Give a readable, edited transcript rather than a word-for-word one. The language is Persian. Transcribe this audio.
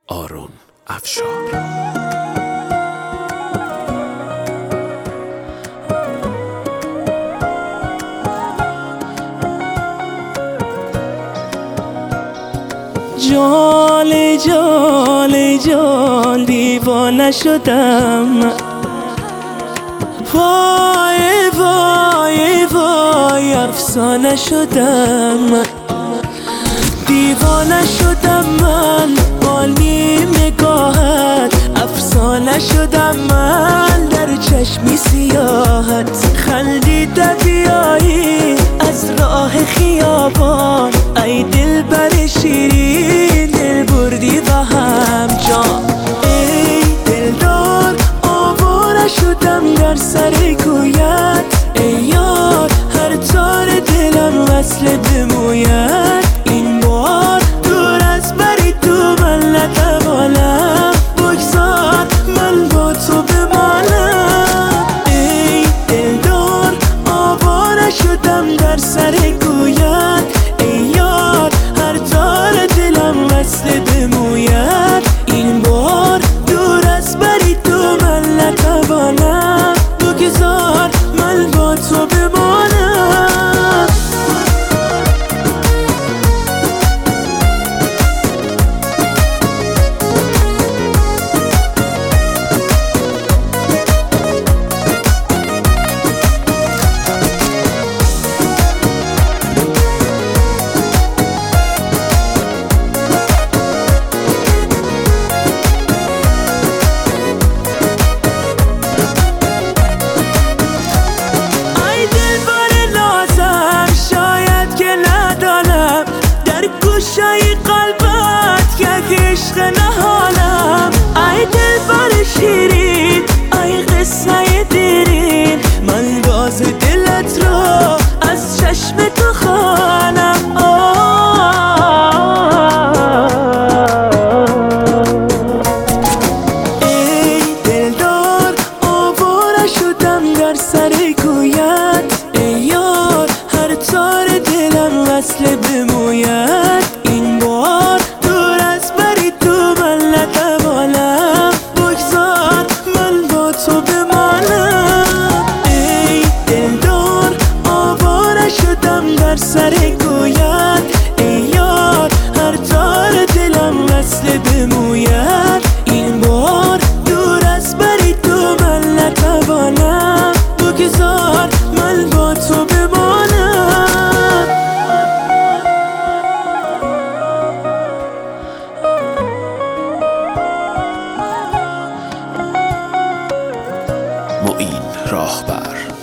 آرون افشار. جال جال جال دیوانه شدم، وای وای وای افسانه شدم، دیوانه شدم من با نیم نگاهت، افسانه شدم من در چشمی سیاهت، خندیده بیایی از راه خیابان، ای دل بر شیرین دل بردی و هم جان، ای دلدار آواره شدم در سر کویت، ای یار هر تار دلم وصل بموید، این بار دور از بری تو من نتوانم، بگذار من با تو بمانم، ای دلدار آواره شدم در سر کویت، ای یار هر تار دلم وصل بموید، این بار دور از بری تو من نتوانم، بگذار من با تو بمانم. گوشای قلبت یک عشق نهانم، ای دل بر شیرین ای قصه دیرین، من راز دلت را از چشم تو خوانم، ای دلدار آواره شدم در سر کویت، ای یار هر تار دلم وصل بموید، این بار دور از بری تو من نتوانم، بگذار من با تو بمانم، ای دلدار آواره شدم در سر کویت، ای یار هر تار دلم وصل بموید، این بار دور از بری تو من نتوانم، بگذار من با تو بمانم. معین راهبر.